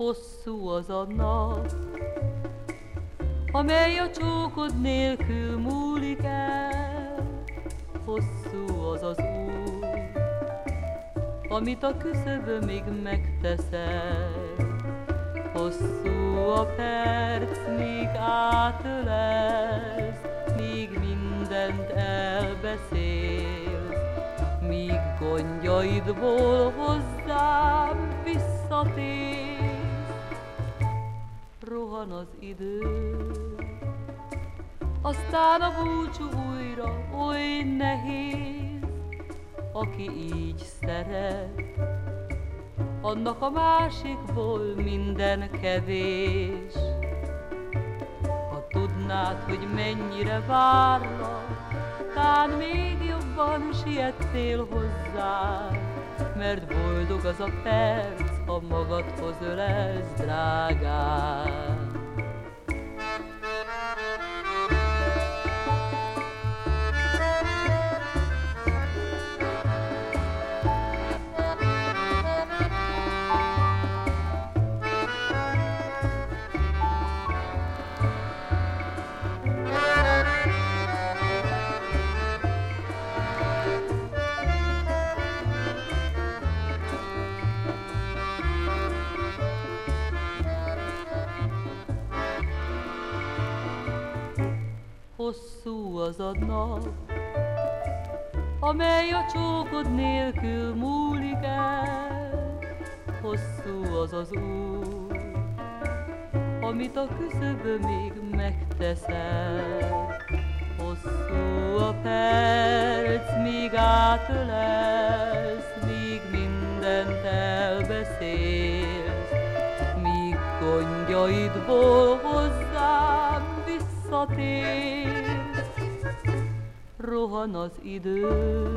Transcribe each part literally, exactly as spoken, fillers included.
Hosszú az a nap, amely a csókod nélkül múlik el. Hosszú az az út, amit a küszöbömig megteszel. Hosszú a perc, míg átölelsz, míg mindent elbeszélsz, míg gondjaidból hozzám visszatérsz. Rohan az idő, aztán a búcsú újra oly nehéz. Aki így szeret, annak a másikból minden kevés. Ha tudnád, hogy mennyire várlak, tán még jobban sietnél hozzám, mert boldog az a perc, ha magadhoz ölelsz, drágám. Hosszú az a nap, amely a csókod nélkül múlik el. Hosszú az az út, amit a küszöbömig megteszel. Hosszú a perc, míg átölelsz, míg mindent elbeszélsz, míg gondjaidból hozzám visszatérsz. Rohan az idő,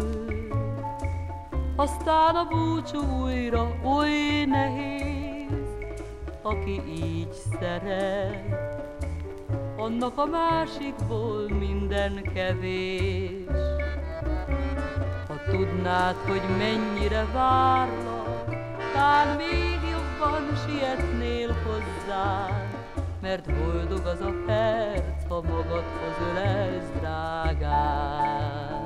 aztán a búcsú újra oly nehéz. Aki így szeret, annak a másikból minden kevés. Ha tudnád, hogy mennyire várlak, tán még jobban sietnél hozzám, mert boldog az a perc, ha magadhoz ölelsz, drágám.